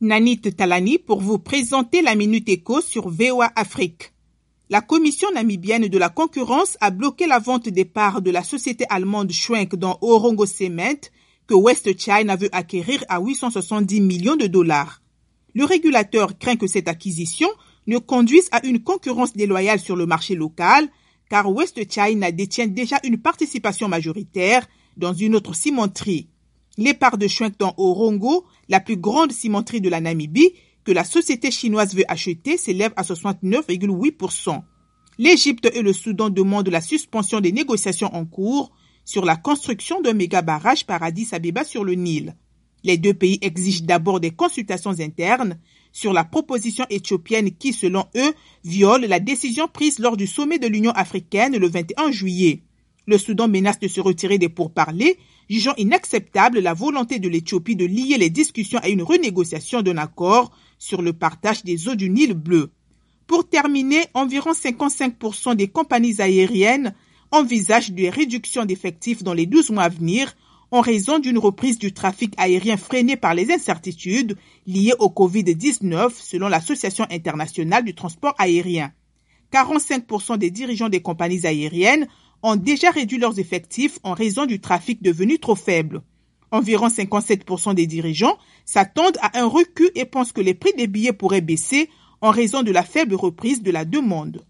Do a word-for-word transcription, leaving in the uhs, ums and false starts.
Nanit Talani pour vous présenter la Minute Éco sur V O A Afrique. La Commission namibienne de la concurrence a bloqué la vente des parts de la société allemande Schwenk dans Orongo Cement que West China veut acquérir à huit cent soixante-dix millions de dollars. Le régulateur craint que cette acquisition ne conduise à une concurrence déloyale sur le marché local, car West China détient déjà une participation majoritaire dans une autre cimenterie. Les parts de Schwenk dans Orongo, la plus grande cimenterie de la Namibie, que la société chinoise veut acheter, s'élèvent à soixante-neuf virgule huit pour cent. L'Égypte et le Soudan demandent la suspension des négociations en cours sur la construction d'un méga barrage par Addis Abeba sur le Nil. Les deux pays exigent d'abord des consultations internes sur la proposition éthiopienne qui, selon eux, viole la décision prise lors du sommet de l'Union africaine le vingt et un juillet. Le Soudan menace de se retirer des pourparlers, jugeant inacceptable la volonté de l'Éthiopie de lier les discussions à une renégociation d'un accord sur le partage des eaux du Nil bleu. Pour terminer, environ cinquante-cinq pour cent des compagnies aériennes envisagent des réductions d'effectifs dans les douze mois à venir en raison d'une reprise du trafic aérien freinée par les incertitudes liées au covid dix-neuf selon l'Association internationale du transport aérien. quarante-cinq pour cent des dirigeants des compagnies aériennes ont déjà réduit leurs effectifs en raison du trafic devenu trop faible. Environ cinquante-sept pour cent des dirigeants s'attendent à un recul et pensent que les prix des billets pourraient baisser en raison de la faible reprise de la demande.